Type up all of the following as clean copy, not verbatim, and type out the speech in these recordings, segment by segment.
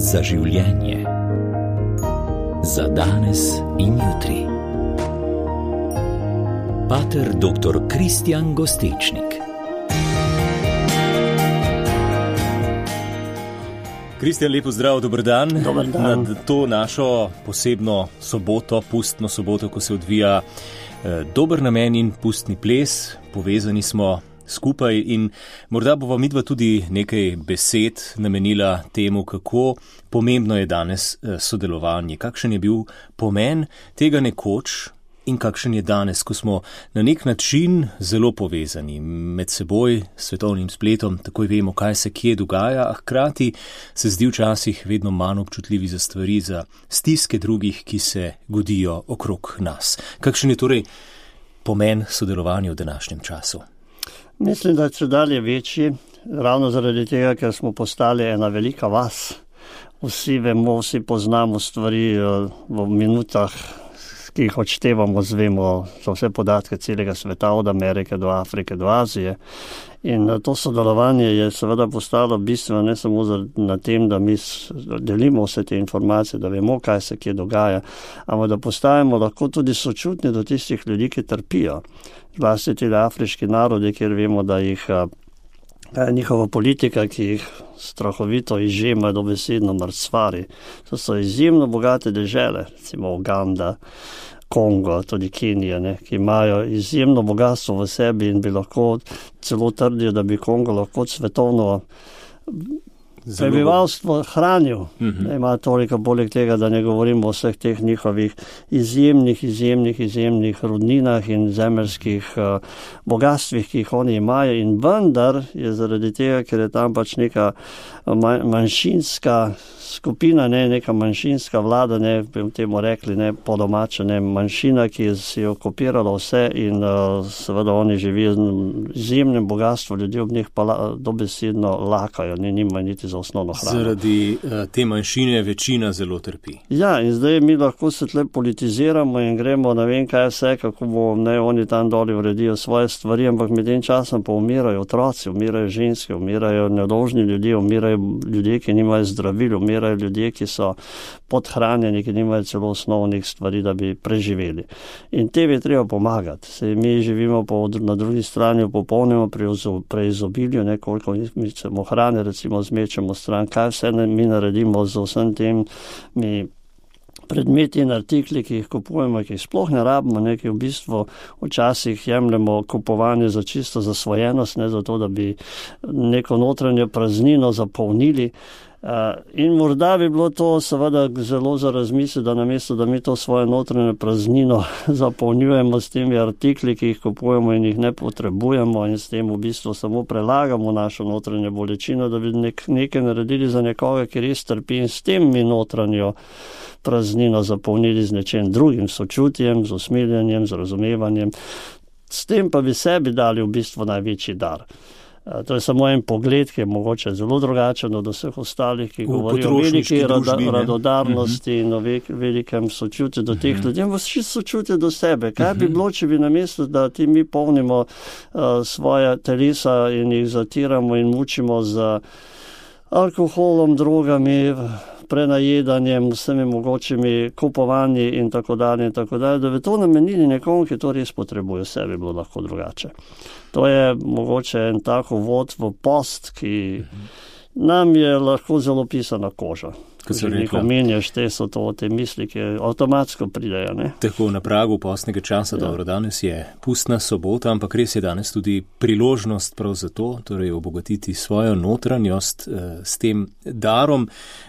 za življenje. Za danes in jutri. Pater dr. Kristjan Gostečnik. Kristjan, lepo zdrav, dober dan. Dober dan. Na to našo posebno soboto, pustno soboto, ko se odvija dober namen in pustni ples, povezani smo skupaj in morda bova midva tudi nekaj besed namenila temu, kako pomembno je danes sodelovanje, kakšen je bil pomen tega nekoč in kakšen je danes, ko smo na nek način zelo povezani med seboj, svetovnim spletom, takoj vemo, kaj se kje dogaja, a hkrati se zdi včasih vedno manj občutljivi za stvari, za stiske drugih, ki se godijo okrog nas. Kakšen je torej pomen sodelovanja v današnjem času? Mislim, da je čedalje večji, ravno zaradi tega, ker smo postali ena velika vas. Vsi vemo, vsi poznamo stvari v minutah, ki jih odštevamo, zvemo za vse podatke celega sveta, od Amerike do Afrike, do Azije. In to sodelovanje je seveda postalo bistveno ne samo na tem, da mi delimo vse te informacije, da vemo, kaj se kje dogaja, ampak da postajamo lahko tudi sočutni do tistih ljudi, ki trpijo. Zlasti tudi afriški narodi, kjer vemo, da jih njihova politika, ki jih strahovito izžema, dobesedno mrcvari. To so izjemno bogate dežele, recimo Uganda, Kongo, tudi Kenija, ki imajo izjemno bogatstvo v sebi in bi lahko celo trdijo, da bi Kongo lahko svetovno prebivalstvo hranil. Ima toliko poleg tega, da ne govorimo o vseh teh njihovih izjemnih rodninah in zemeljskih bogatstvih, ki jih oni imajo, in vendar je zaradi tega, ker je tam pač neka manjšinska skupina, neka manjšinska vlada, bi temu rekli, po domače, manjšina, ki si je okupirala vse in seveda oni živijo z izjemnim bogatstvom, ljudje ob njih pa dobesedno lakajo, nimajo niti za osnovno hrano. Zaradi te manjšine večina zelo trpi. Ja, in zdaj mi lahko se tle politiziramo in gremo, ne vem kaj vse, kako oni tam doli uredijo svoje stvari, ampak med tem časom pa umirajo otroci, umirajo ženske, umirajo nedolžni ljudje, umirajo ljudje, ki nimajo zdravil, umirajo ljudje, ki so podhranjeni, ki nimajo celo osnovnih stvari, da bi preživeli. In te bi treba pomagati. Mi živimo na drugi strani v popolnoma preizobilju, koliko mi ćemo hrane, recimo zmečemo stran, kaj vse mi naredimo z vsem tem, mi predmeti in artikli, ki jih kupujemo, ki jih sploh ne rabimo, ki v bistvu včasih jemljemo kupovanje za čisto zasvojenost, zato da bi neko notranjo praznino zapolnili. In morda bi bilo to seveda zelo za razmisliti, da namesto, da mi to svojo notranjo praznino zapolnjujemo s temi artikli, ki jih kupujemo in jih ne potrebujemo in s tem v bistvu samo prelagamo našo notranjo bolečino, da bi nekaj naredili za nekoga, ki res trpi, in s tem mi notranjo praznino zapolnili z nečem drugim, sočutjem, z usmiljenjem, z razumevanjem. S tem pa bi sebi dali v bistvu največji dar. To je samo en pogled, ki je mogoče zelo drugačen od vseh ostalih, ki govorijo o veliki radodarnosti in o velikem sočutju do teh ljudi. Ampak še sočutje do sebe. Kaj bi bilo, če bi namesto, da ti mi polnimo svoje telesa in jih zatiramo in mučimo z alkoholom, drogami, prenajedanjem, vsemi mogočimi kupovanji in tako dalje, da bi to namenili nekomu, ki to res potrebuje, vse bi bilo lahko drugače. To je mogoče en tak uvod v post, ki nam je lahko zelo pisana koža. Ko se nekaj menjaš, so to te misli, ki avtomatsko pridejo. Tako na pragu postnega časa, dobro, danes je pustna sobota, ampak res je danes tudi priložnost prav za to, torej obogatiti svojo notranjost s tem darom.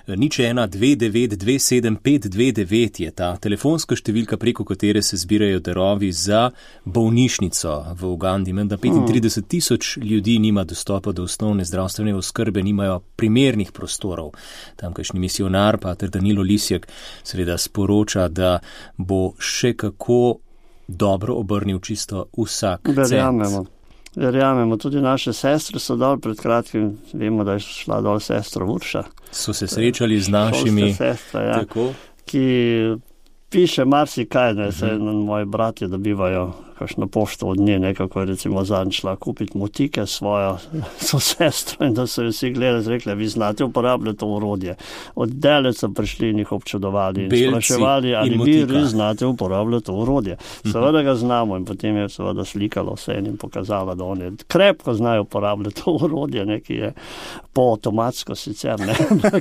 012927529 je ta telefonska številka, preko katere se zbirajo darovi za bolnišnico v Ugandi. Menda 35,000 ljudi nima dostopa do osnovne zdravstvene oskrbe, nimajo primernih prostorov. Tamkajšnji misionar, pater Danilo Lisjak, seveda sporoča, da bo še kako dobro obrnil čisto vsak cent. Verjamemo, tudi naše sestre so dol pred kratkim, vemo, da je šla dol sestra Urša. So se srečali z našimi, sestra, ki piše marsikaj, moji bratje dobivajo kakšno pošto od nje, nekako je recimo zadnjič šla kupiti motike svojo sestro in da so jo vsi gledali, rekli, vi znate uporabljati to orodje. Od daleč so prišli in jih občudovali in spraševali, ali vi res znate uporabljati to orodje. Seveda ga znamo in potem je seveda slikalo vse in pokazala, da oni krepko znajo uporabljati to orodje, neki je poautomatsko sicer, ne.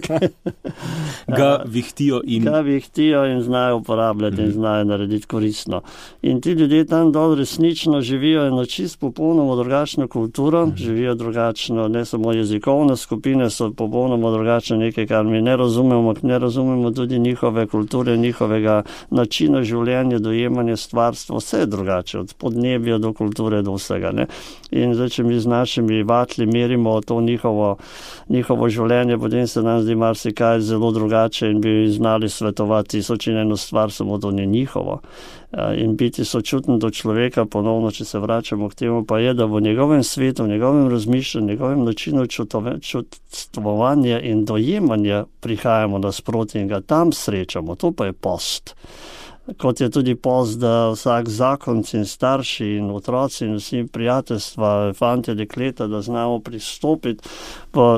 Ga vihtijo in znajo uporabljati in znajo narediti koristno. In ti ljudje tam dol resnično živijo eno čisto popolnoma drugačno kulturo, živijo drugačno, ne samo jezikovne skupine, so popolnoma drugačno nekaj, kar mi ne razumemo tudi njihove kulture, njihovega načina življenja, dojemanja stvarstva, vse je drugače, od podnebja do kulture, do vsega, ne. In zdaj, če mi z našimi vatli merimo to njihovo življenje, potem se nam zdi marsikaj zelo drugače in bi znali svetovati tisoč in eno stvar, samo to ni njihovo. In biti sočuten do človeka, ponovno, če se vračamo k temu, pa je, da v njegovem svetu, v njegovem razmišljanju, v njegovem načinu čustvovanja in dojemanja prihajamo nasproti in ga tam srečamo. To pa je post. Kot je tudi post, da vsak zakonci in starši in otroci in vsi prijateljstva, fantje, dekleta, da znamo pristopiti pa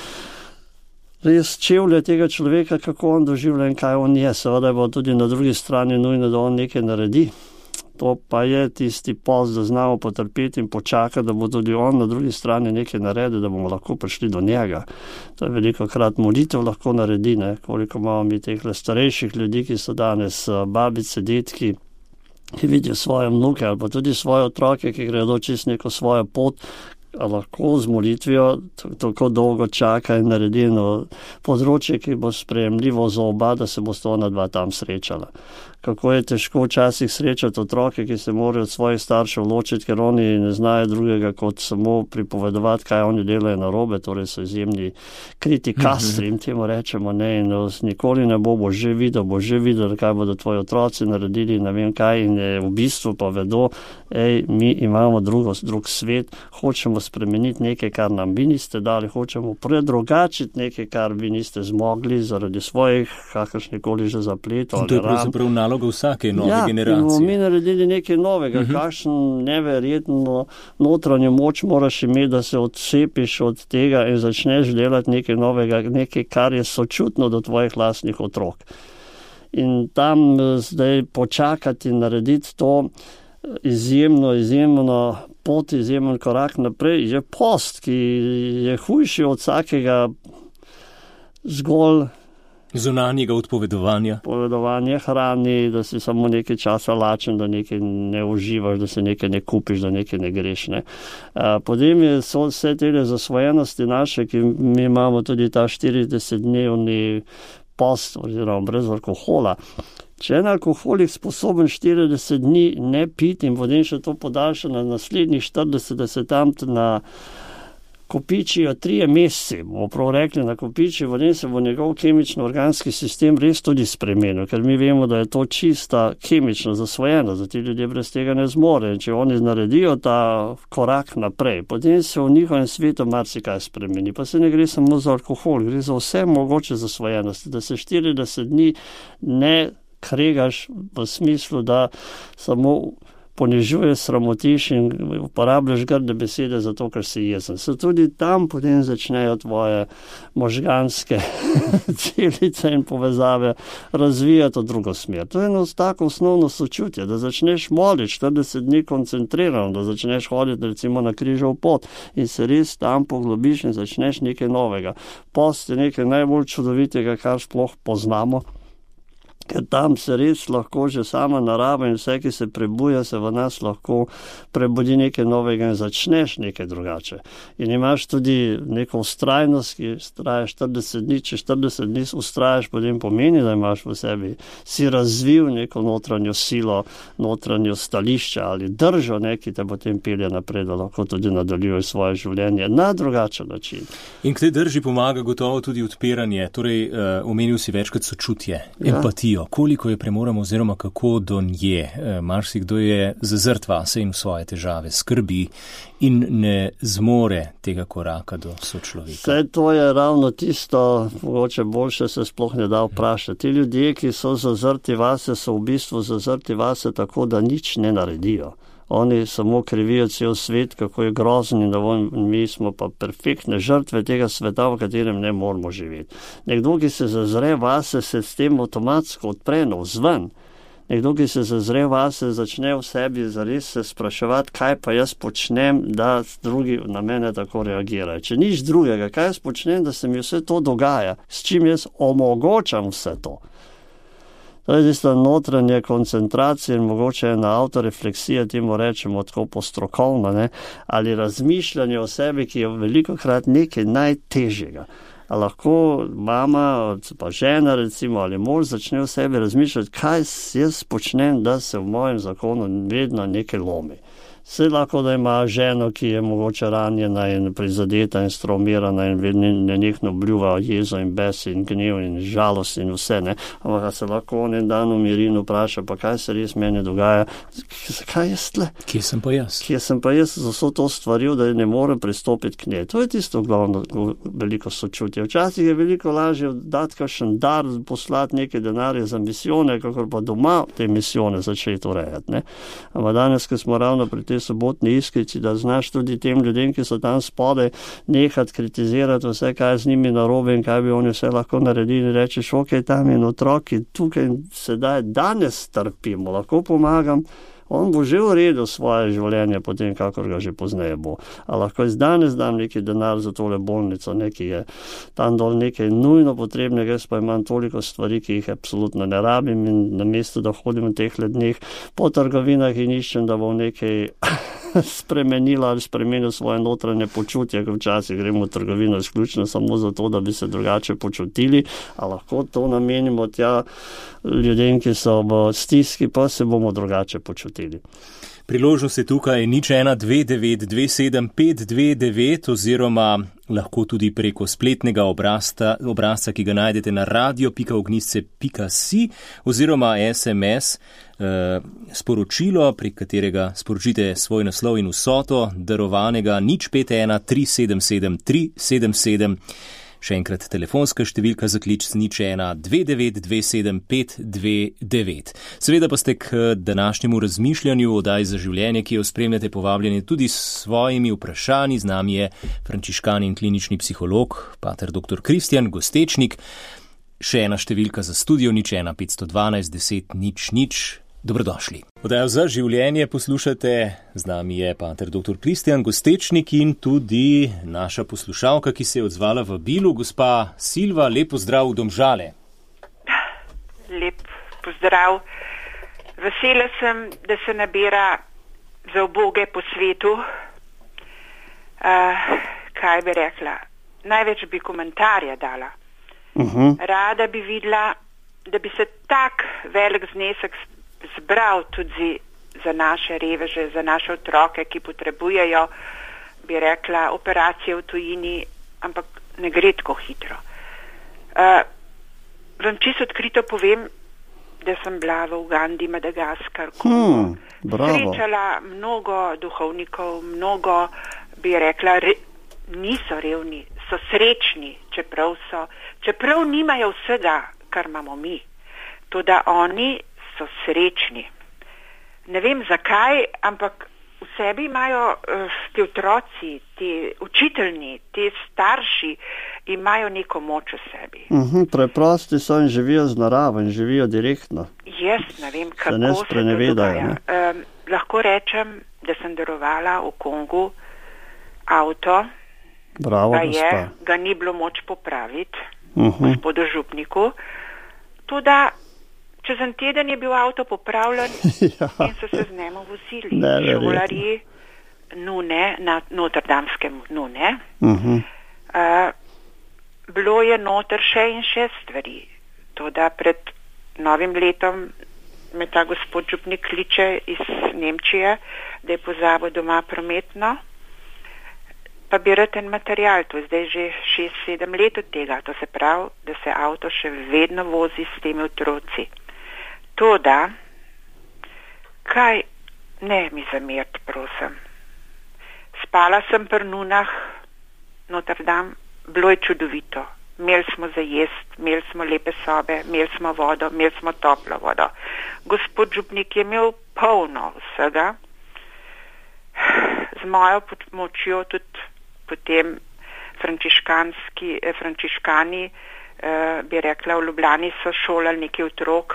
res čevlje tega človeka, kako on doživlja in kaj on je. Seveda bo tudi na drugi strani nujno, da on nekaj naredi. To pa je tisti post, da znamo potrpeti in počakati, da bo tudi on na drugi strani nekaj naredil, da bomo lahko prišli do njega. To je velikokrat molitev lahko naredi, ne? Koliko imamo mi teh starejših ljudi, ki so danes babice, detki, ki vidijo svoje vnuke ali pa tudi svoje otroke, ki gredo čez neko svojo pot, lahko z molitvijo tako dolgo čaka in naredi eno področje, ki bo sprejemljivo za oba, da se bo sta ona dva tam srečala. Kako je težko včasih srečati otroke, ki se morajo od svojih staršev ločiti, ker oni ne znajo drugega kot samo pripovedovati, kaj oni delajo narobe, torej so izjemni kritikastri, in temu rečemo, ne, in nikoli ne bo že videl, kaj bodo tvoji otroci naredili, ne vem kaj, in v bistvu pa vedo, mi imamo drug svet, hočemo spremeniti nekaj, kar nam vi niste dali, hočemo predrugačiti nekaj, kar vi niste zmogli zaradi svojih kakršnikoli že zapletov. To je pravzaprav naloga vsake nove generacije. Ja, bomo mi naredili nekaj novega, kakšen neverjetno notranjo moč moraš imeti, da se odcepiš od tega in začneš delati nekaj novega, nekaj, kar je sočutno do tvojih lastnih otrok. In tam zdaj počakati in narediti to izjemno pot, izjemen korak naprej, je post, ki je hujši od vsakega zgolj zunanjega odpovedovanja. Povedovanje hrani, da si samo nekaj časa lačen, da nekaj ne uživaš, da se nekaj ne kupiš, da nekaj ne greš. Ne. Potem so vse te zasvojenosti naše, ki mi imamo tudi ta 40-dnevni post oziroma brez alkohola. Če je alkoholik sposoben 40 dni ne piti in potem še to podaljša na naslednjih 40, da se tam kopičijo 3 meseci, bomo prav rekli, nakopičijo, potem se bo njegov kemično-organski sistem res tudi spremenil, ker mi vemo, da je to čista kemična zasvojena, da ti ljudje brez tega ne zmorejo. Če oni naredijo ta korak naprej, potem se v njihovem svetu marsikaj spremeni. Pa se ne gre samo za alkohol, gre za vse mogoče zasvojenosti, da se 40 dni ne kregaš v smislu, da samo ponižuješ, sramotiš in uporabljaš grde besede zato, ker si jezen. Se tudi tam potem začnejo tvoje možganske celice in povezave razvijati v drugo smer. To je eno tako osnovno sočutje, da začneš moliti 40 dni koncentrirano, da začneš hoditi recimo na križev pot in se res tam poglobiš in začneš nekaj novega. Post je nekaj najbolj čudovitega, kar sploh poznamo, ker tam se res lahko že sama narava in vse, ki se prebuja, se v nas lahko prebudi nekaj novega in začneš nekaj drugače. In imaš tudi neko ustrajnost, ki traja 40 dni, če 40 dni ustrajaš, potem pomeni, da imaš v sebi, si razvil neko notranjo silo, notranjo stališče ali držo, ki te potem pelje naprej, da lahko tudi nadaljuješ svoje življenje na drugačen način. In k tej drži pomaga gotovo tudi odpiranje, torej omenil si večkrat sočutje, empatijo. Koliko je premoramo oziroma kako do nje. Marsikdo je zazrt vase in svoje težave, skrbi in ne zmore tega koraka do sočloveka. Vse to je ravno tisto, mogoče boljše se sploh ne da vprašati. Ti ljudje, ki so zazrti vase, so v bistvu zazrti vase tako, da nič ne naredijo. Oni samo krivijo cel svet, kako je grozen in da mi smo pa perfektne žrtve tega sveta, v katerem ne moramo živeti. Nekdo, ki se zazre vase, se s tem avtomatsko odpre navzven. Nekdo, ki se zazre vase, začne v sebi zares se spraševati, kaj pa jaz počnem, da drugi na mene tako reagirajo. Če nič drugega, kaj jaz počnem, da se mi vse to dogaja, s čim jaz omogočam vse to. To je tista notranja koncentracija in mogoče ena autorefleksija, temu rečemo tako postrokovno, ne? Ali razmišljanje o sebi, ki je velikokrat nekaj najtežjega. A lahko mama, pa žena recimo, ali mož začne v sebi razmišljati, kaj jaz počnem, da se v mojem zakonu vedno nekaj lomi. Vse lahko, da ima ženo, ki je mogoče ranjena in prizadeta in straumirana in nenehno bljuva jezo in bes in gnev in žalost in vse, ne. Ampak se lahko en dan umiri in vpraša, pa kaj se res meni dogaja, zakaj jaz tle? Kje sem pa jaz? Kje sem pa jaz za vso to stvaril, da ne morem pristopiti k njej. To je tisto glavno veliko sočutje. Včasih je veliko lažje dati kakšen dar, poslati nekaj denarja za misijone, kakor pa doma te misijone začeti urejati, ne. Ampak danes, ko smo ravno pri tej sobotni iskrici, da znaš tudi tem ljudem, ki so tam spodaj, nehati kritizirati vse, kaj je z njimi narobe in kaj bi oni vse lahko naredili. Rečeš, ok, tam in otroki, tukaj sedaj danes trpimo, lahko pomagam. On bo že uredil svoje življenje potem, kakor ga že pozneje bo. A lahko iz danes dam neki denar za tole bolnico, neki je tam dol nekaj nujno potrebnega, jaz pa imam toliko stvari, ki jih absolutno ne rabim in namesto, da hodim v teh dneh po trgovinah in iščem, da bom nekaj spremenila ali spremenil svoje notranje počutje, ko včasih gremo v trgovino izključno samo zato, da bi se drugače počutili, a lahko to namenimo tja ljudem, ki so v stiski, pa se bomo drugače počutili. Priložnost je tukaj 0129275229 oziroma lahko tudi preko spletnega obrazca, ki ga najdete na radio.ognjišče.si oziroma SMS sporočilo, prek katerega sporočite svoj naslov in vsoto darovanega 051 377 377. Še enkrat telefonska številka za klic 0129275229. Seveda pa ste k današnjemu razmišljanju o Oddaji za življenje, ki jo spremljate, povabljeni tudi s svojimi vprašanji. Z nami je frančiškan in klinični psiholog, pater dr. Kristjan Gostečnik. Še ena številka za studio 01 512 10 00. Dobrodošli. Oddajo za življenje poslušate, z nami je pater dr. Kristjan Gostečnik in tudi naša poslušalka, ki se je odzvala v vabilu, gospa Silva, lep pozdrav v Domžale. Lep pozdrav. Vesela sem, da se nabira za uboge po svetu. Kaj bi rekla? Največ bi komentarja dala. Rada bi videla, da bi se tak velik znesek zbral tudi za naše reveže, za naše otroke, ki potrebujejo, bi rekla, operacije v tujini, ampak ne gre tako hitro. Vam čisto odkrito povem, da sem bila v Ugandi, Madagaskar, srečala mnogo duhovnikov, mnogo, bi rekla, niso revni, so srečni, čeprav nimajo vsega, kar imamo mi. Toda oni so srečni. Ne vem zakaj, ampak v sebi imajo ti otroci, ti učiteljni, ti starši imajo neko moč v sebi. Preprosti so in živijo z naravo in živijo direktno. Jaz ne vem, kako se to dogaja. Lahko rečem, da sem darovala v Kongu avto, bravo, ga ni bilo moč popraviti, gospodu župniku. Toda čez en teden je bil avto popravljen in so se z njim vozili. Šolarji Nune, na notrdamskem Nune. Bilo je noter še in še stvari. Toda pred novim letom me ta gospod župnik kliče iz Nemčije, da je pozabil doma prometno, pa bi rad en material, to je zdaj že 6-7 let od tega, to se pravi, da se avto še vedno vozi s temi otroci. Toda, kaj, ne mi zameriti, prosim. Spala sem pri Nunah, Notrdam, bilo je čudovito. Imeli smo za jest, imeli smo lepe sobe, imeli smo vodo, imeli smo toplo vodo. Gospod župnik je imel polno vsega mojo pomočjo tudi potem frančiškani, bi rekla, v Ljubljani so šolali neki otrok.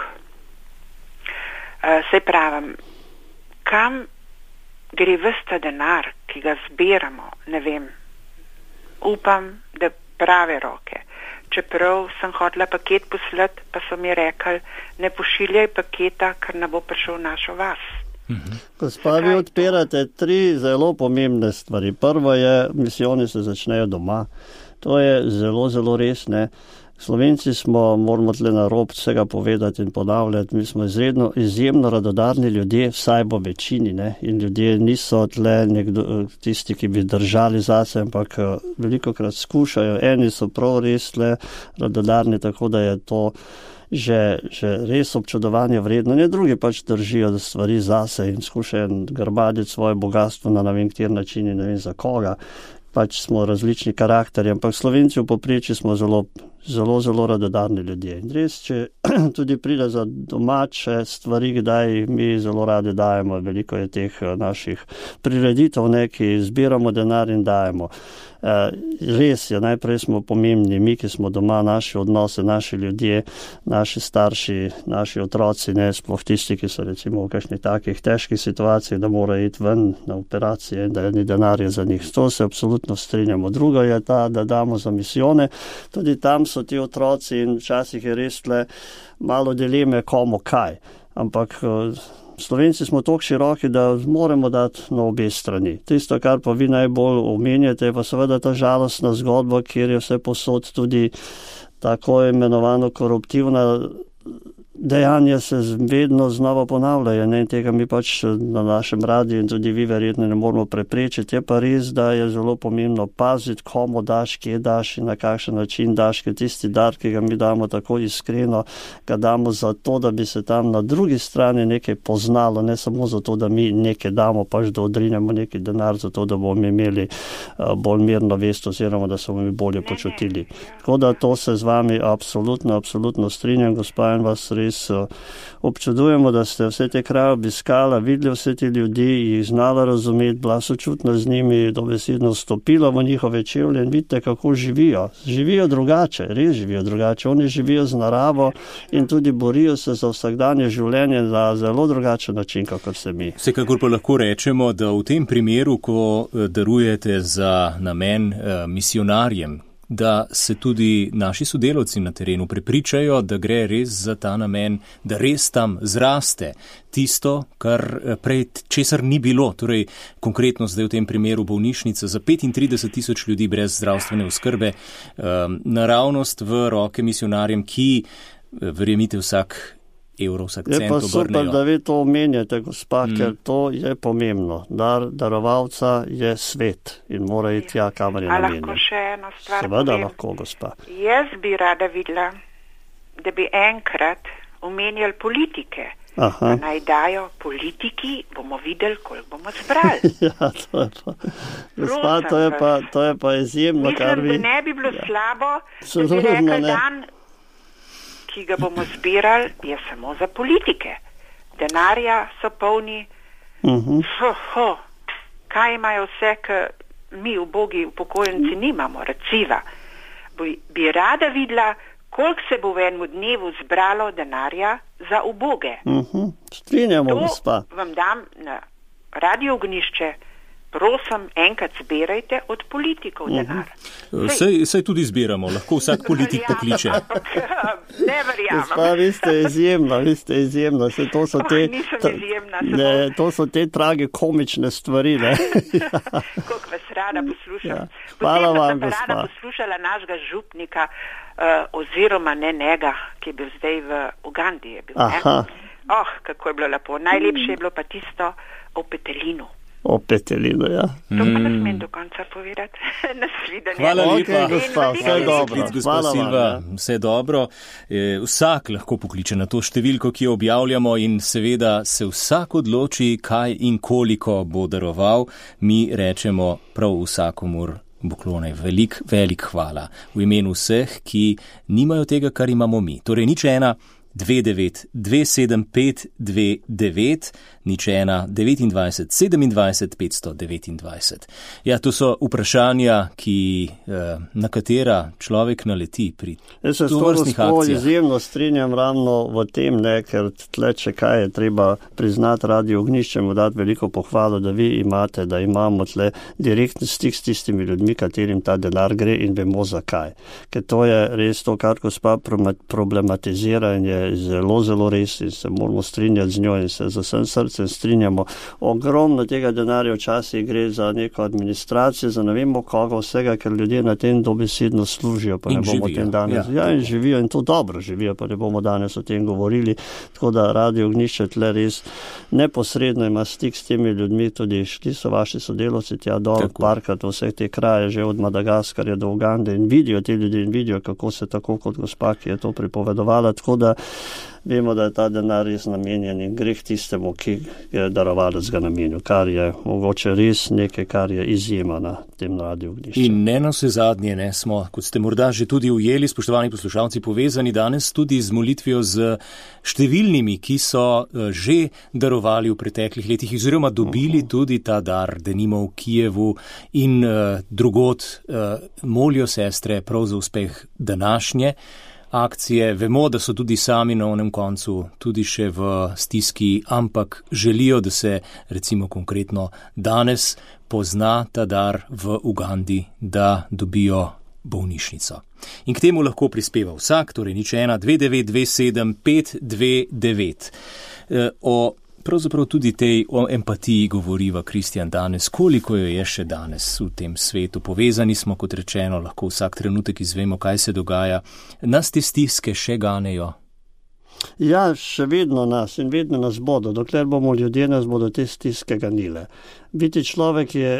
Saj pravim, kam gre ves ta denar, ki ga zbiramo, ne vem. Upam, da prave roke. Čeprav sem hotela paket poslati, pa so mi rekli, ne pošiljaj paketa, ker ne bo prišel v našo vas. Gospa, vi odpirate 3 zelo pomembne stvari. Prvo je, misijoni se začnejo doma. To je zelo, zelo res, ne. Slovenci smo, moramo tle na rob vsega povedati in ponavljati, mi smo izjemno radodarni ljudje, vsaj po večini, ne. In ljudje niso tle tisti, ki bi držali zase, ampak velikokrat skušajo. Eni so prav res tle radodarni, tako da je to že res občudovanje vredno. Ne, drugi pač držijo stvari zase in skušajo grbaditi svoje bogatstvo na ne vem kjer način in ne vem za koga. Pač smo različni karakterji, ampak Slovenci v povprečju smo zelo, zelo radodarni ljudje. In res, če tudi pride za domače stvari, kdaj mi zelo radi dajemo, veliko je teh naših prireditev, ki zbiramo denar in dajemo. Res je, najprej smo pomembni, mi, ki smo doma, naši odnose, naši ljudje, naši starši, naši otroci, ne, sploh tisti, ki so recimo v kakšnih takih težkih situacijah, da morajo iti ven na operacije in da ni denarja za njih. To se absolutno strinjamo. Drugo je ta, da damo za misijone. Tudi tam so ti otroci in včasih je res tle malo dileme, komu kaj. Ampak Slovenci smo toliko široki, da moramo dati na obe strani. Tisto, kar pa vi najbolj omenjate, je pa seveda ta žalostna zgodba, kjer je vse posod tudi tako imenovano koruptivna dejanja se vedno znova ponavljajo, ne, in tega mi pač na našem radiju in tudi vi verjetno ne moramo preprečiti. Je pa res, da je zelo pomembno paziti, komu daš, kje daš in na kakšen način daš, ker tisti dar, ki ga mi damo tako iskreno, ga damo zato, da bi se tam na drugi strani nekaj poznalo, ne samo zato, da mi nekaj damo, pač da odrinemo neki denar, zato da bomo imeli bolj mirno vest oziroma da se bomo bolje počutili. Tako da to se z vami absolutno strinjam, gospa, in vas res občudujemo, da ste vse te kraje obiskala, videli vse te ljudi, jih znala razumeti, bila sočutna z njimi, dobesedno vstopila v njihove čevlje in vidite, kako živijo. Živijo drugače, res živijo drugače. Oni živijo z naravo in tudi borijo se za vsakdanje življenje na zelo drugačen način, kakor se mi. Vsekakor pa lahko rečemo, da v tem primeru, ko darujete za namen misionarjem, da se tudi naši sodelavci na terenu prepričajo, da gre res za ta namen, da res tam zraste tisto, kar prej česar ni bilo. Torej, konkretno zdaj v tem primeru bolnišnica za 35,000 ljudi brez zdravstvene oskrbe, naravnost v roke misionarjem, ki, verjemite, vsak evro, vsak cent obrnejo. Je pa super, da vi to omenjate, gospa, ker to je pomembno. Darovalca je svet in mora iti tja, kamor je namenjen. A lahko še eno stvar Seveda povem? lahko, gospa. Jaz bi rada videla, da bi enkrat omenjali politike. Aha. Naj dajo politiki, bomo videli, koliko bomo zbrali. Ja, to je pa, gospa, to je pa izjemno, kar vi... Mislim, da ne bi bilo slabo, da bi rekli dan, ki ga bomo zbirali, je samo za politike. Denarja so polni. Kaj imajo vse, ki mi ubogi upokojenci nimamo, reciva. Bi rada videla, koliko se bo v enem dnevu zbralo denarja za uboge. Strinjamo, gospa. To vam dam na Radio Ognišče. Prosim, enkrat zbirajte od politikov denar. Saj tudi zbiramo, lahko vsak politik pokliče. Ne verjamem. Gospa, vi ste izjemna. To so nisem izjemna. To so te tragikomične stvari, ne? Koliko vas rada poslušam. Ja. Hvala vam, gospa. gospa. Rada poslušala našega župnika, oziroma ne njega, ki je bil zdaj v Ugandi. Aha. Kako je bilo lepo. Najlepše je bilo pa tisto o Petelinu. O Petelinu, ja. To pa ne smem do konca povedati. Nasvidenje. Hvala lepa. Gospa, vse dobro. Gospa Silva, vse dobro. Vsak lahko pokliče na to številko, ki jo objavljamo, in seveda se vsak odloči, kaj in koliko bo daroval. Mi rečemo prav vsakomur poklone. Velik hvala v imenu vseh, ki nimajo tega, kar imamo mi. Torej, 01 29 275 29, 01 29 27 529. Ja, to so vprašanja, na katera človek naleti pri tovrstnih akcijah. Jaz se izjemno strinjam ravno v tem, ker tle, če kaj je treba priznati Radio Ognjišče, mu dati veliko pohvalo, da vi imate, da imamo tle direktni stik s tistimi ljudmi, katerim ta denar gre in vemo zakaj. Ker to je res to, kar gospa problematizira in je zelo, zelo res in se moramo strinjati z njo in se z vsem srcem strinjamo. Ogromno tega denarja včasih gre za neko administracijo, za ne vemo koga vsega, ker ljudje na tem dobesedno služijo, pa in ne bomo živijo, o tem danes. Ja, in živijo in to dobro živijo, pa ne bomo danes o tem govorili. Tako da Radio Ognjišče tle res neposredno ima stik s temi ljudmi, tudi šli so vaši sodelavci tja dol, parkrat v vseh te kraje, že od Madagaskarja do Ugande in vidijo te ljudi in vidijo, kako se tako kot gospa, ki je to pripovedovala, tako da vemo, da je ta denar res namenjen in greh tistemu, ki je darovalec ga namenil, kar je mogoče res nekaj, kar je izjema na tem Radio Ognjišče. In ne na vse zadnje, smo, kot ste morda že tudi ujeli, spoštovani poslušalci, povezani danes tudi z molitvijo z številnimi, ki so že darovali v preteklih letih, oziroma dobili tudi ta dar, denimo v Kijevu in drugod molijo sestre prav za uspeh današnje akcije. Vemo, da so tudi sami na onem koncu tudi še v stiski, ampak želijo, da se recimo konkretno danes pozna ta dar v Ugandi, da dobijo bolnišnico. In k temu lahko prispeva vsak, torej 01 29 27 529. Pravzaprav tudi o empatiji govoriva Kristjan danes. Koliko jo je še danes v tem svetu? Povezani smo, kot rečeno, lahko vsak trenutek izvemo, kaj se dogaja. Nas te stiske še ganejo? Ja, še vedno nas in vedno nas bodo. Dokler bomo ljudje, nas bodo te stiske ganile. Biti človek je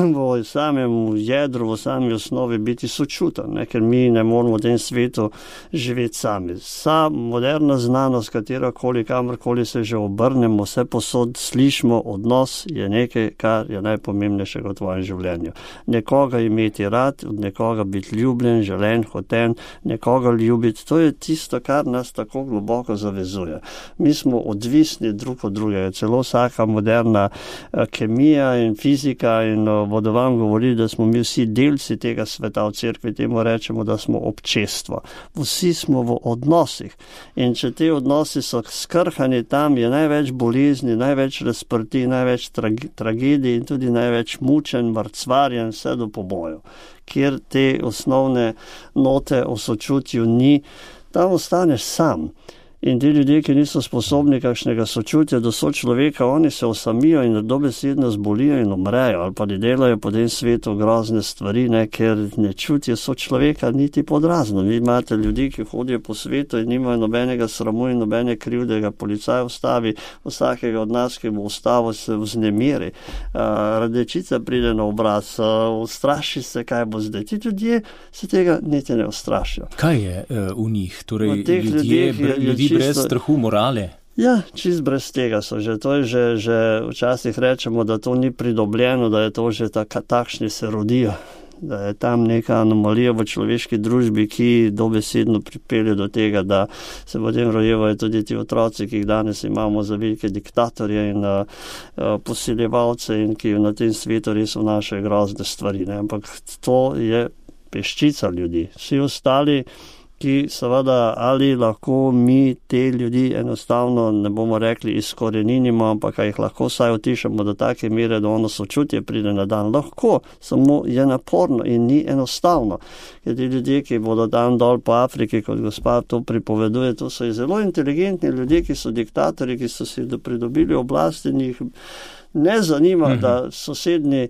v samem jedru, v sami osnovi biti sočuten, ker mi ne moramo v tem svetu živeti sami. Vsa moderna znanost, katerakoli, kamorkoli se že obrnemo, vse posod slišimo, odnos je nekaj, kar je najpomembnejše v tvojem življenju. Nekoga imeti rad, od nekoga biti ljubljen, želen, hoten, nekoga ljubiti, to je tisto, kar nas tako globoko zavezuje. Mi smo odvisni drug od drugega, celo vsaka moderna kemija in fizika in vodovan govori, da smo mi vsi delci tega sveta, v cerkvi temu rečemo, da smo občestvo. Vsi smo v odnosih in če te odnosi so skrhani, tam je največ bolezni, največ razprti, največ tragedij in tudi največ mučen, mrcvarjen, vse do pobojev. Kjer te osnovne note o sočutju ni, tam ostaneš sam. In ti ljudje, ki niso sposobni kakšnega sočutja do sočloveka, oni se osamijo in dobesedno zbolijo in umrejo, ali pa delajo po tem svetu grozne stvari, ker ne čutijo sočloveka niti podrazno. Vi imate ljudi, ki hodijo po svetu in nimajo nobenega sramu in nobene krivde, ga policaj ustavi, vsakega od nas, ki bo ustavil, se vznemiri. Rdečica pride na obraz, ustraši se, kaj bo zdaj. Ti ljudje se tega niti ne ustrašijo. Kaj je v njih? Torej, ljudi brez strahu morale? Ja, čist brez tega so že. To je že včasih rečemo, da to ni pridobljeno, da je to že takšni se rodijo. Da je tam neka anomalija v človeški družbi, ki dobesedno pripelje do tega, da se potem rojevajo tudi ti otroci, ki jih danes imamo za velike diktatorje in posiljevalce in ki na tem svetu res vnašajo grozne stvari. Ampak to je peščica ljudi. Vsi ostali, ki seveda ali lahko mi te ljudi enostavno, ne bomo rekli izkoreninimo, ampak jih lahko vsaj utišamo do take mere, da ono sočutje pride na dan. Lahko, samo je naporno in ni enostavno. Ker ti ljudje, ki bodo tam dol po Afriki, kot gospa to pripoveduje, to so zelo inteligentni ljudje, ki so diktatorji, ki so si pridobili oblast in jih ne zanima, da sosednji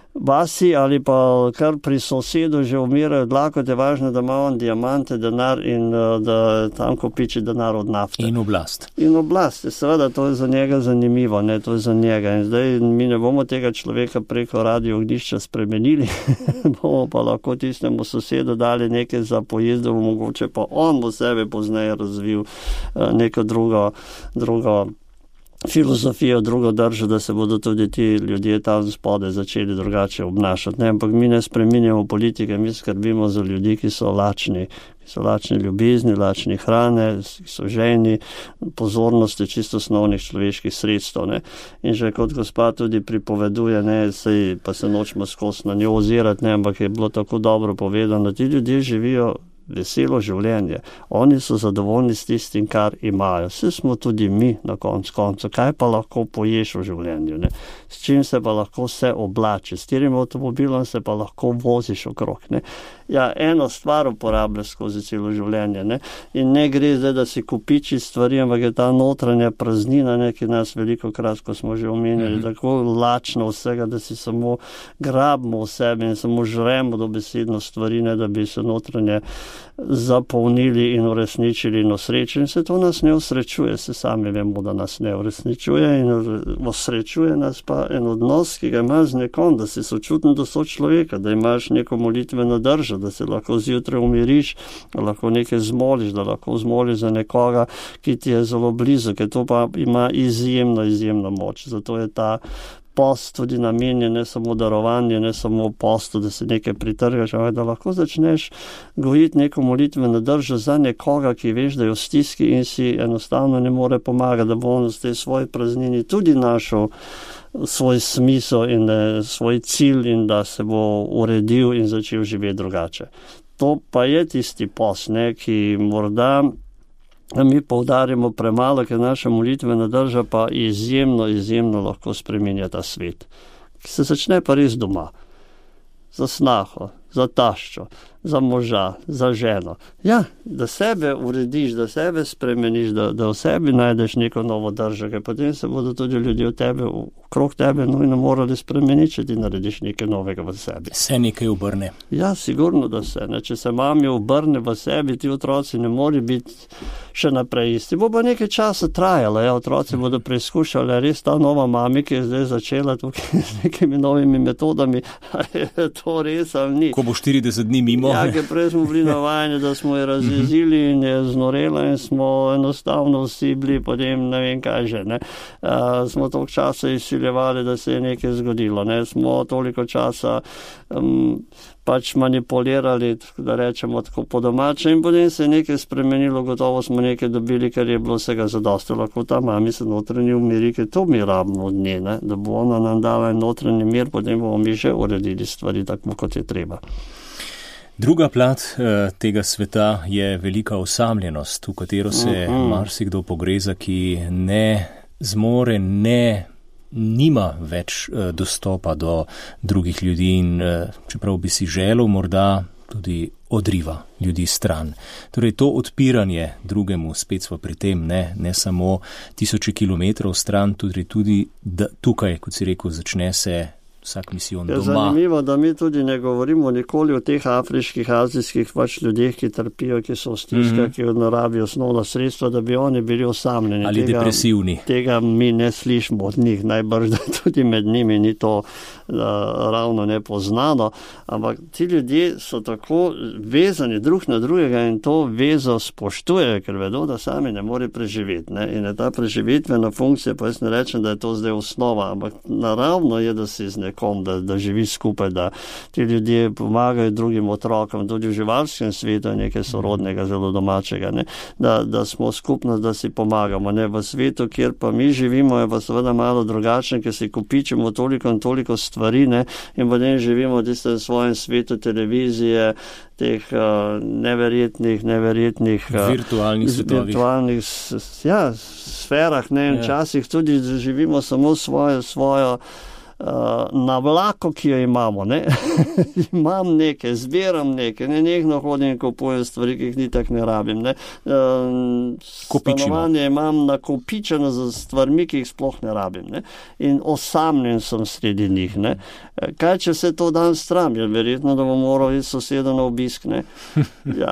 vasi ali pa kar pri sosedu že umirajo dlako, da je važno, da ima on diamante, denar in da tam kopiči denar od nafte. In oblast. In oblast. Seveda, to je za njega zanimivo, to je za njega. In zdaj mi ne bomo tega človeka preko Radio Ognjišča spremenili, bomo pa lahko tistemu sosedu dali nekaj za pojezdo, mogoče pa on bo sebe pozneje razvil neko drugo filozofijo drugo držo, da se bodo tudi ti ljudje tam spodaj začeli drugače obnašati. Ne? Ampak mi ne spreminjamo politike, mi skrbimo za ljudi, ki so lačni ljubezni, lačni hrane, ki so žejni pozornosti čisto osnovnih človeških sredstev. Ne? In že kot gospa tudi pripoveduje, ne, sej pa se nočemo skozi na njo ozirati, ne, ampak je bilo tako dobro povedano, ti ljudje živijo veselo življenje. Oni so zadovoljni s tistim, kar imajo. Vse smo tudi mi na koncu. Kaj pa lahko poješ v življenju? Ne? S čim se pa lahko vse oblači? S katerim avtomobilom se pa lahko voziš okrog? Ne? Ja, eno stvar uporabljaš skozi celo življenje. Ne? In ne gre zdaj, da si kupiči stvari, ampak je ta notranja praznina, ne, ki nas veliko krat, ko smo že omenjali, tako lačno vsega, da si samo grabimo v sebi in samo žremo dobesedno stvari, ne, da bi se notranje zapolnili in uresničili in osrečili. In se to nas ne osrečuje, se sami vemo, da nas ne uresničuje in osrečuje nas pa en odnos, ki ga imaš z nekom, da si sočuten do sočloveka, da imaš neko molitveno držo, da se lahko zjutraj umiriš, da lahko nekaj zmoliš, da lahko zmoliš za nekoga, ki ti je zelo blizu, ker to pa ima izjemno moč. Zato je ta post tudi namenjen ne samo darovanje, ne samo postu, da se nekaj pritrgaš, ampak da lahko začneš gojiti neko molitveno držo za nekoga, ki veš, da je v stiski in si enostavno ne more pomagati, da bo on z tej svoji praznini tudi našel svoj smisel in svoj cilj in da se bo uredil in začel živeti drugače. To pa je tisti post, ne, ki morda mi poudarjamo premalo, ker naša molitvena drža pa izjemno lahko spreminja ta svet. Ki se začne pa res doma. Za snaho, za taščo, za moža, za ženo. Ja, da sebe urediš, da sebe spremeniš, da v sebi najdeš neko novo držo, ker potem se bodo tudi ljudje okrog tebe nujno morali spremeniti, če ti narediš nekaj novega v sebi. Se nekaj obrne. Ja, sigurno, da se. Ne? Če se mami obrne v sebi, ti otroci ne morejo biti še naprej isti. Bo pa nekaj časa trajalo, ja, otroci bodo preizkušali, res ta nova mami, ki je zdaj začela tukaj z nekimi novimi metodami, je to res ali ni. Ko bo 40 dni mimo. Ja, ker prej smo bili navajeni, da smo jo razjezili in je znorela in smo enostavno vsi bili potem ne vem kaj že. Ne. Smo toliko časa izsiljevali, da se je nekaj zgodilo. Ne. Smo toliko časa pač manipulirali, da rečemo tako po domače in potem se je nekaj spremenilo, gotovo smo nekaj dobili, ker je bilo vsega zadosti. Lahko ta mami se notranji umiri, ker to mi rabimo od nje, ne. Da bo ona nam dala notranji mir, potem bomo mi že uredili stvari tako, kot je treba. Druga plat tega sveta je velika osamljenost, v katero se marsikdo pogreza, ki ne zmore, nima več dostopa do drugih ljudi in čeprav bi si želel, morda tudi odriva ljudi stran. Torej to odpiranje drugemu, spet smo pri tem, ne samo 1000 kilometrov stran, tudi tukaj, kot si rekel, začne se vsak misijon doma. Je zanimivo, da mi tudi ne govorimo nikoli o teh afriških, azijskih ljudeh, ki trpijo, ki so v stiskah, ki narabijo osnovna sredstva, da bi oni bili osamljeni. Ali depresivni. Tega mi ne slišimo od njih, najbrž, da tudi med njimi ni to ravno nepoznano, ampak ti ljudje so tako vezani drug na drugega in to vezo spoštujejo, ker vedo, da sami ne more preživeti. Ne? In je ta preživitvena funkcija, pa jaz ne rečem, da je to zdaj osnova, ampak naravno je, da si z nekom, da živi skupaj, da ti ljudje pomagajo drugim otrokom, tudi v živalskem svetu je nekaj sorodnega, zelo domačega, ne? Da smo skupnost, da si pomagamo. Ne? V svetu, kjer pa mi živimo, je pa seveda malo drugačno, ker si kopičimo toliko in toliko stvari, ne? In potem živimo v tistem svojem svetu televizije, teh neverjetnih virtualnih sferah, ne? In včasih tudi živimo samo svojo navlako, ki jo imamo, ne? Imam nekaj, zbiram nekaj, nenehno hodim in kupujem stvari, ki jih ni tak ne rabim, ne? Stanovanje imam nakopičeno z stvarmi, ki jih sploh ne rabim, ne? In osamljen sem sredi njih, ne? Kaj, če se to dan stram, je verjetno, da bom moral iti sosedo na obisk, ne? Ja.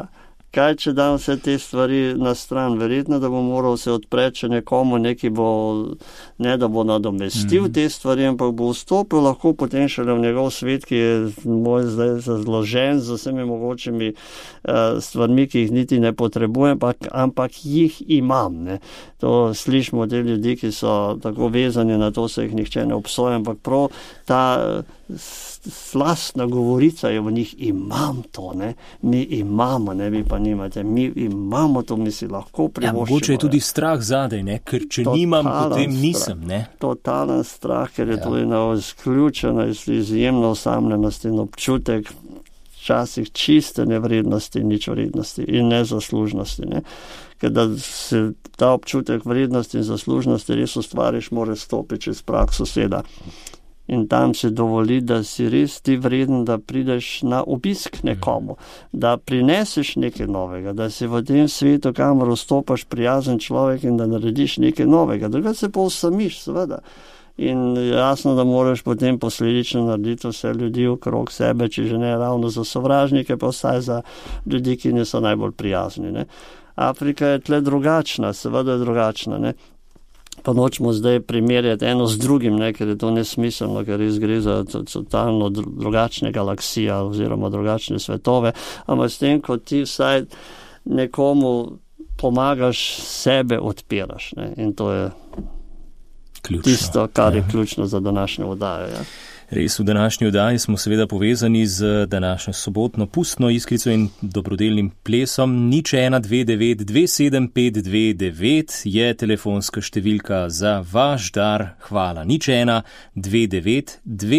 kaj če dam vse te stvari na stran? Verjetno, da bo moral se odpreti, če nekomu neki bo, ne da bo nadomestil te stvari, ampak bo vstopil lahko potem šele v njegov svet, ki je moj zdaj zložen z vsemi mogočimi stvarmi, ki jih niti ne potrebujem, ampak jih imam. Ne. To slišimo od ljudi, ki so tako vezani na to, se jih nihče ne obsoja, ampak prav ta slastna govorica je v njih, imam to, ne, mi imamo, ne, vi pa nimate, mi imamo to, mi si lahko privoščimo. Ja, mogoče je tudi strah zadej, ne, ker če nimam, potem nisem, ne. Totalen strah, ker je to ena izključena, izjemna osamljenost in občutek včasih čiste nevrednosti, nič vrednosti in nezaslužnosti, ne. Ker da se ta občutek vrednosti in zaslužnosti res ustvariš, mora stopiti čez prag soseda. In tam se dovoli, da si res ti vreden, da prideš na obisk nekomu, da prineseš nekaj novega, da si v tem svetu, kamor vstopaš, prijazen človek in da narediš nekaj novega, da ga se pa osamiš, seveda. In jasno, da moraš potem posledično narediti vse ljudi okrog sebe, če že ne ravno za sovražnike, pa vsaj za ljudi, ki niso najbolj prijazni. Ne. Afrika je tle drugačna, seveda je drugačna, ne. Pa nočemo zdaj primerjati eno z drugim, ne, ker je to nesmiselno, ker res gre za totalno drugačne galaksije oziroma drugačne svetove, ampak s tem, ko ti vsaj nekomu pomagaš, sebe odpiraš. Ne, in to je ključno. Tisto, kar je ključno za današnjo oddajo. Ja. Res, v današnji oddaji smo seveda povezani z današnjo sobotno pustno iskrico in dobrodelnim plesom. 0129 27529 je telefonska številka za vaš dar. Hvala. 0129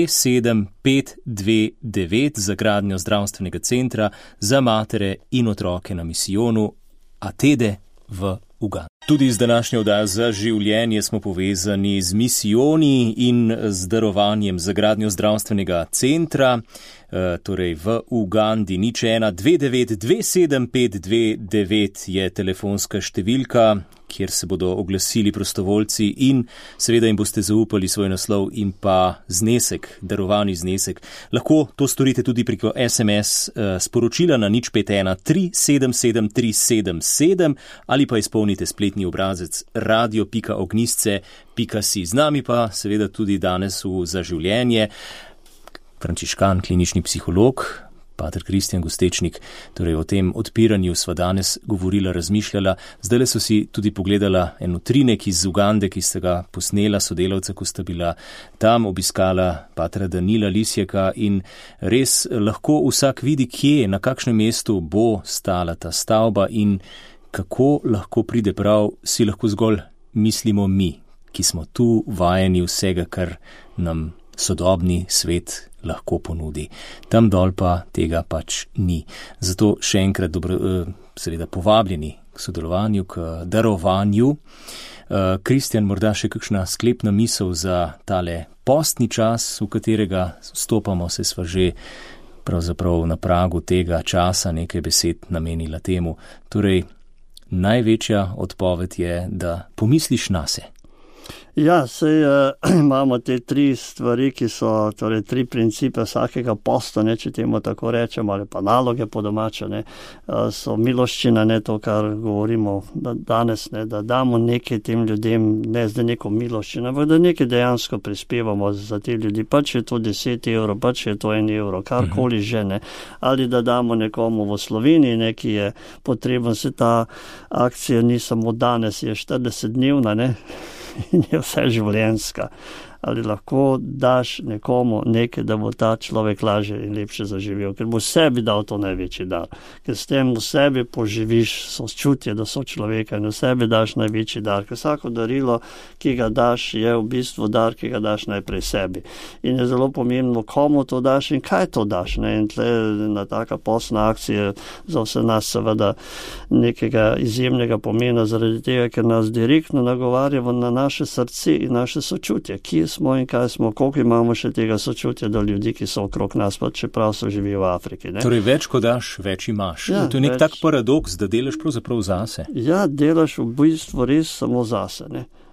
27529 za gradnjo zdravstvenega centra za matere in otroke na misijonu Atede v Ugandi. Tudi z današnjo oddajo za življenje smo povezani z misijoni in z darovanjem za gradnjo zdravstvenega centra, torej v Ugandi. 0129 27529 je telefonska številka, kjer se bodo oglasili prostovoljci in seveda jim boste zaupali svoj naslov in pa znesek, darovani znesek. Lahko to storite tudi preko SMS sporočila na 0513 777377 ali pa izpolnite spletni obrazec radio.ognjisce.si. Z nami pa seveda tudi danes v Za življenje frančiškan, klinični psiholog, pater Kristjan Gostečnik. Torej o tem odpiranju sva danes govorila, razmišljala. Zdaj so si tudi pogledala en utrinek iz Ugande, ki sta ga posnela sodelavca, ko sta bila tam, obiskala patra Danila Lisjaka in res lahko vsak vidi, kje, na kakšnem mestu bo stala ta stavba in kako lahko pride prav, si lahko zgolj mislimo mi, ki smo tu vajeni vsega, kar nam sodobni svet lahko ponudi. Tam dol pa tega pač ni. Zato še enkrat seveda povabljeni k sodelovanju, k darovanju. Kristjan, morda še kakšna sklepna misel za tale postni čas, v katerega vstopamo, se sva že pravzaprav na pragu tega časa nekaj besed namenila temu. Torej, največja odpoved je, da pomisliš nase. Ja, sej imamo te tri stvari, ki so, torej tri principe vsakega posta, ne, če temu tako rečemo, ali pa naloge po domače, ne, so miloščina, ne, to, kar govorimo danes, ne, da damo nekaj tem ljudem, ne zdaj neko miloščino, ampak da nekaj dejansko prispevamo za te ljudi, pa če je to 10 evrov, pa če je to 1 evro, karkoli že, ne, ali da damo nekomu v Sloveniji, ne, ki je potreben, se ta akcija ni samo danes, je 40-dnevna, ne, in je vse življenjska. Ali lahko daš nekomu nekaj, da bo ta človek lažje in lepše zaživel, ker bo sebi dal to največji dar. Ker s tem v sebi poživiš sočutje do sočloveka in v sebi daš največji dar. Ker vsako darilo, ki ga daš, je v bistvu dar, ki ga daš najprej sebi. In je zelo pomembno, komu to daš in kaj to daš. Ne? In tle na taka postna akcija za vse nas seveda nekega izjemnega pomena, zaradi tega, ker nas direktno nagovarja na naše srce in naše sočutje, ki smo in kaj smo, koliko imamo še tega sočutja do ljudi, ki so okrog nas, pa čeprav so živijo v Afriki. Ne? Torej, več ko daš, več imaš. Ja, to je nek tak paradoks, da delaš pravzaprav zase. Ja, delaš v bistvu res samo zase. Ne?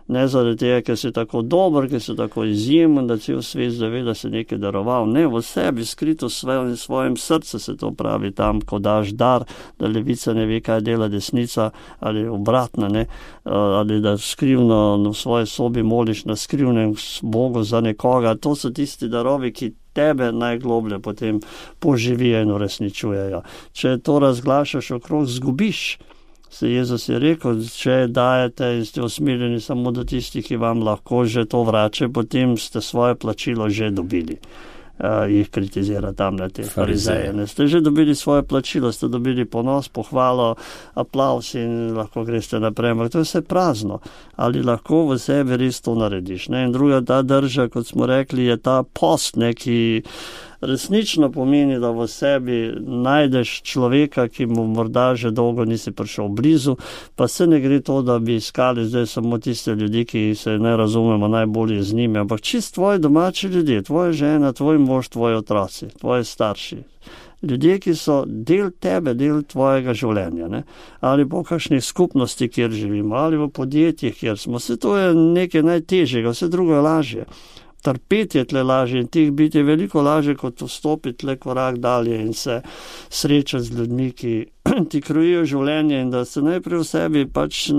Ne zaradi tega, ker si tako dober, ker si tako izjemen, da cel svet zave, da si nekaj daroval. Ne, v sebi, skrito v svojem srcu se to pravi tam, ko daš dar, da levica ne ve, kaj dela desnica, ali obratno, ne, ali da skrivno v svoji sobi moliš na skrivnem Bogu za nekoga. To so tisti darovi, ki tebe najgloblje potem poživijo in uresničujejo. Če to razglašaš okrog, zgubiš. Se Jezus je rekel, če dajete in ste usmerjeni samo do tistih, ki vam lahko že to vračajo, potem ste svoje plačilo že dobili. Jih kritizira tam na te farizeje. Ste že dobili svoje plačilo, ste dobili ponos, pohvalo, aplaus in lahko greste naprej. Ampak to je vse prazno. Ali lahko v sebi res to narediš? Ne? In druga ta drža, kot smo rekli, je ta post, ki resnično pomeni, da v sebi najdeš človeka, ki mu morda že dolgo nisi prišel blizu, pa se ne gre to, da bi iskali zdaj samo tiste ljudi, ki se ne razumemo najbolje z njimi, ampak čist tvoji domači ljudje, tvoja žena, tvoj mož, tvoji otroci, tvoji starši. Ljudje, ki so del tebe, del tvojega življenja, ne? Ali po kakšnih skupnosti, kjer živimo, ali v podjetjih, kjer smo. Vse to je nekaj najtežjega, vse drugo je lažje. Trpeti je tle lažje in tih biti je veliko lažje, kot vstopiti tle korak dalje in se srečati z ljudmi, ki ti krojijo življenje in da se najprej v sebi pač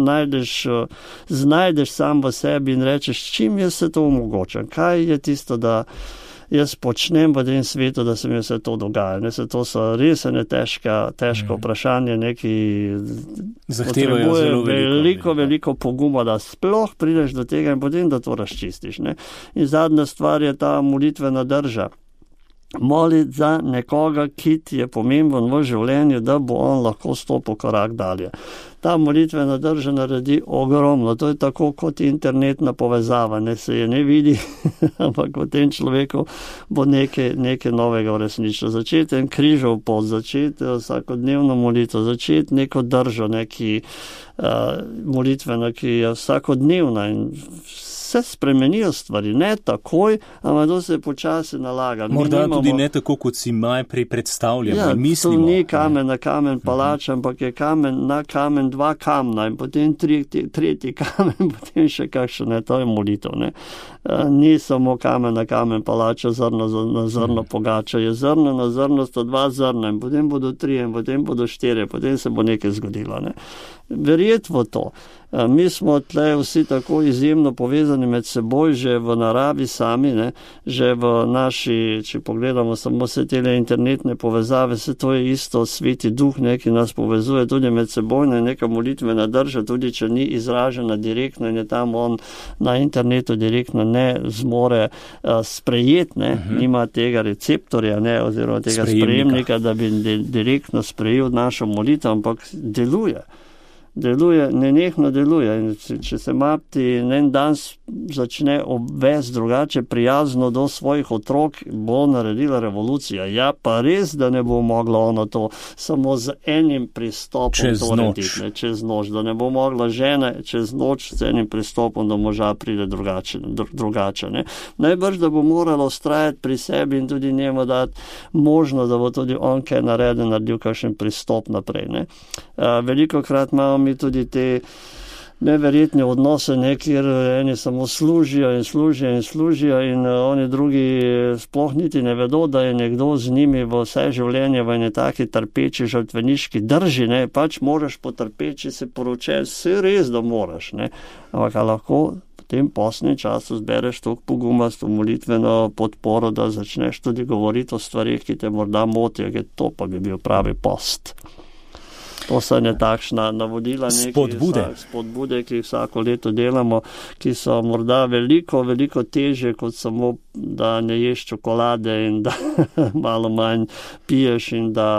znajdeš sam v sebi in rečeš, čim jaz se to omogočam, kaj je tisto, da jaz počnem v tem svetu, da se mi vse to dogaja. Ne, to so res težko vprašanje, neki zahtevajo veliko poguma, da sploh prideš do tega in potem, da to razčistiš. Ne. In zadnja stvar je ta molitvena drža. Moliti za nekoga, ki ti je pomemben v življenju, da bo on lahko stopil korak dalje. Ta molitvena drža naredi ogromno. To je tako kot internetna povezava. Ne se je ne vidi, ampak v tem človeku bo nekaj novega uresničilo. Začeti en križov pot, začeti vsakodnevno molitev, začeti neko držo, neki molitvena, ki je vsakodnevna in se spremenijo stvari, ne takoj, ampak to se počasi nalaga. Morda tudi ne tako, kot si najprej predstavljamo. Ja, to ni kamen na kamen palač, ampak je kamen na kamen, 2 kamna in potem tretji kamen, potem še kakšen, to je molitev. Ne. Ni samo kamen na kamen palača, zrno na zrno pogača. Je zrno na zrno, sta 2 zrna in potem bodo 3 in potem bodo 4, potem se bo nekaj zgodilo. Ne. Verjeti v to. Mi smo tle vsi tako izjemno povezani med seboj, že v naravi sami, ne, že v naši, če pogledamo samo vse tele internetne povezave, se to je isto sveti duh, ki nas povezuje tudi med seboj, neka molitvena drža, tudi če ni izražena direktno in je tam on na internetu direktno ne zmore sprejeti, ne, nima tega receptorja, ne, oziroma tega sprejemnika, da bi direktno sprejel našo molitev, ampak deluje, nenehno deluje. In če se mati en dan začne obvesti drugače, prijazno do svojih otrok, bo naredila revolucija. Ja, pa res, da ne bo mogla ono to samo z enim pristopom to narediti, čez noč, da ne bo mogla žena čez noč z enim pristopom do moža pride drugače. Ne. Najbrž, da bo morala ustrajati pri sebi in tudi njemu dati možnost, da bo tudi on kaj naredil kakšen pristop naprej. Ne. Velikokrat imamo mi tudi te neverjetne odnose, kjer eni samo služijo in oni drugi sploh niti ne vedo, da je nekdo z njimi v vse življenje v eni taki trpeči žrtveniški drži, ne, pač moraš potrpeči se poročati, vse res, da moraš, ne, ampak lahko v tem postnem času zbereš toliko poguma s to molitveno podporo, da začneš tudi govoriti o stvarih, ki te morda motijo, ker to pa bi bil pravi post. To so takšna navodila, spodbude, ki jih vsako leto delamo, ki so morda veliko težje, kot samo, da ne ješ čokolade in da malo manj piješ in da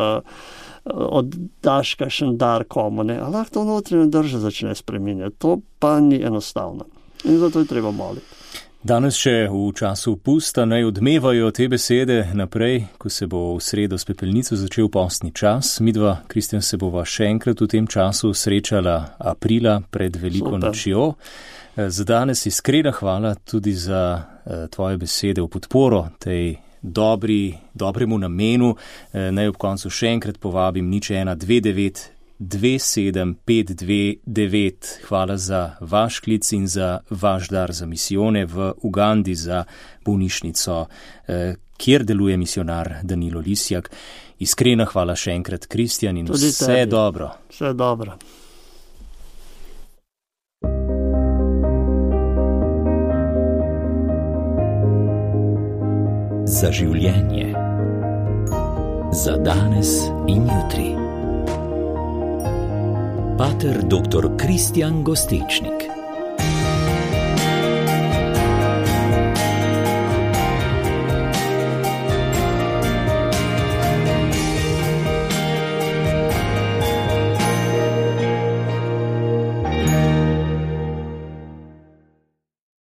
oddaš kakšen dar komu. A lahko to notranjo držo začne spreminjati. To pa ni enostavno. In zato je treba moliti. Danes še v času pusta naj odmevajo te besede naprej, ko se bo v sredo s pepelnico začel postni čas. Midva, Kristjan, se bova še enkrat v tem času srečala aprila pred veliko nočjo. Za danes iskrena hvala tudi za tvoje besede v podporo tej dobremu namenu. Naj ob koncu še enkrat povabim 0129 27529. Hvala za vaš klic in za vaš dar za misijone v Ugandi, za bolnišnico, kjer deluje misionar Danilo Lisjak. Iskrena hvala še enkrat, Kristjan, in tudi vse tebi. dobro. Vse dobro. Za življenje. Za danes in jutri. Pater dr. Kristjan Gostečnik.